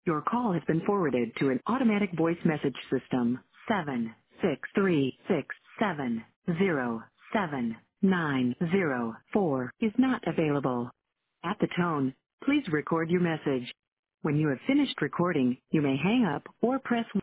Your call has been forwarded to an automatic voice message system. 763670790 is not available. At the tone, please record your message. When you have finished recording, you may hang up or press